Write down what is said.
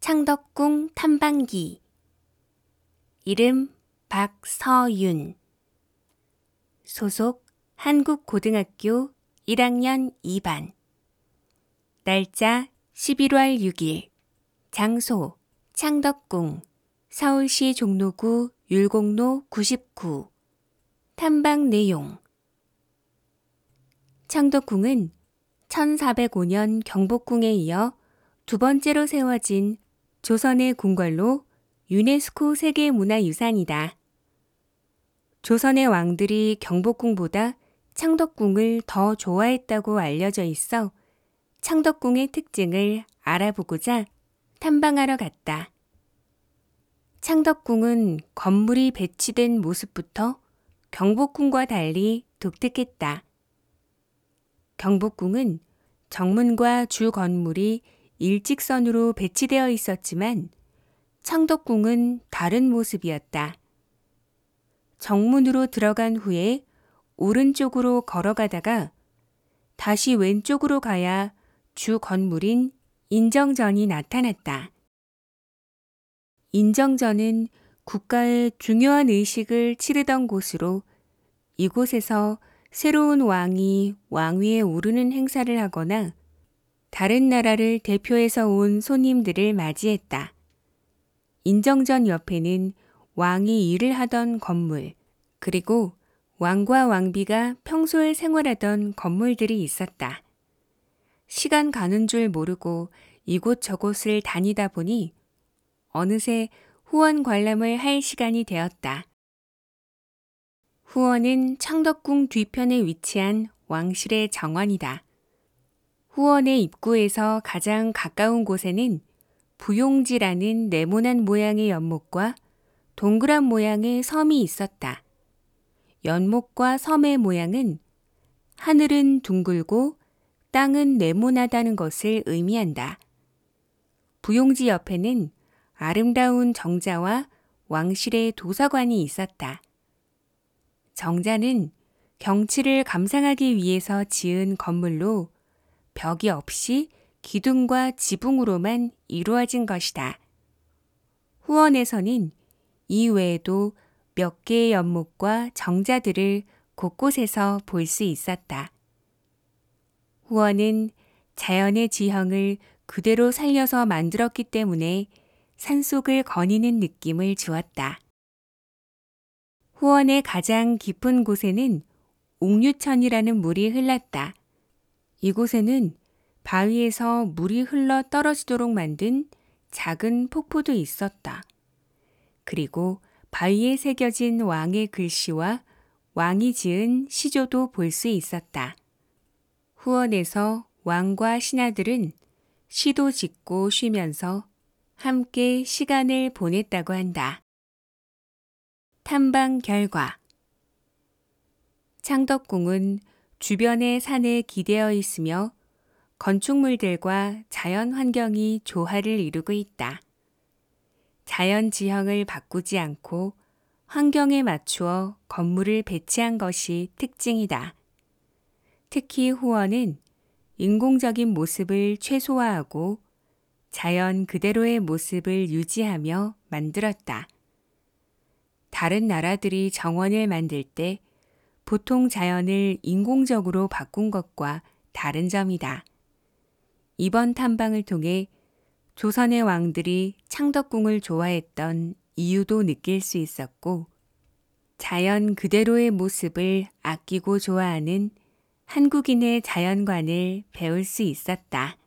창덕궁 탐방기. 이름 박서윤. 소속 한국고등학교 1학년 2반. 날짜 11월 6일. 장소 창덕궁, 서울시 종로구 율곡로 99. 탐방 내용. 창덕궁은 1405년 경복궁에 이어 두 번째로 세워진 조선의 궁궐로 유네스코 세계문화유산이다. 조선의 왕들이 경복궁보다 창덕궁을 더 좋아했다고 알려져 있어 창덕궁의 특징을 알아보고자 탐방하러 갔다. 창덕궁은 건물이 배치된 모습부터 경복궁과 달리 독특했다. 경복궁은 정문과 주 건물이 일직선으로 배치되어 있었지만 창덕궁은 다른 모습이었다. 정문으로 들어간 후에 오른쪽으로 걸어가다가 다시 왼쪽으로 가야 주 건물인 인정전이 나타났다. 인정전은 국가의 중요한 의식을 치르던 곳으로 이곳에서 새로운 왕이 왕위에 오르는 행사를 하거나 다른 나라를 대표해서 온 손님들을 맞이했다. 인정전 옆에는 왕이 일을 하던 건물, 그리고 왕과 왕비가 평소에 생활하던 건물들이 있었다. 시간 가는 줄 모르고 이곳저곳을 다니다 보니 어느새 후원 관람을 할 시간이 되었다. 후원은 창덕궁 뒤편에 위치한 왕실의 정원이다. 후원의 입구에서 가장 가까운 곳에는 부용지라는 네모난 모양의 연못과 동그란 모양의 섬이 있었다. 연못과 섬의 모양은 하늘은 둥글고 땅은 네모나다는 것을 의미한다. 부용지 옆에는 아름다운 정자와 왕실의 도서관이 있었다. 정자는 경치를 감상하기 위해서 지은 건물로 벽이 없이 기둥과 지붕으로만 이루어진 것이다. 후원에서는 이 외에도 몇 개의 연못과 정자들을 곳곳에서 볼 수 있었다. 후원은 자연의 지형을 그대로 살려서 만들었기 때문에 산속을 거니는 느낌을 주었다. 후원의 가장 깊은 곳에는 옥류천이라는 물이 흘렀다. 이곳에는 바위에서 물이 흘러 떨어지도록 만든 작은 폭포도 있었다. 그리고 바위에 새겨진 왕의 글씨와 왕이 지은 시조도 볼 수 있었다. 후원에서 왕과 신하들은 시도 짓고 쉬면서 함께 시간을 보냈다고 한다. 탐방 결과. 창덕궁은 주변의 산에 기대어 있으며 건축물들과 자연 환경이 조화를 이루고 있다. 자연 지형을 바꾸지 않고 환경에 맞추어 건물을 배치한 것이 특징이다. 특히 후원은 인공적인 모습을 최소화하고 자연 그대로의 모습을 유지하며 만들었다. 다른 나라들이 정원을 만들 때 보통 자연을 인공적으로 바꾼 것과 다른 점이다. 이번 탐방을 통해 조선의 왕들이 창덕궁을 좋아했던 이유도 느낄 수 있었고, 자연 그대로의 모습을 아끼고 좋아하는 한국인의 자연관을 배울 수 있었다.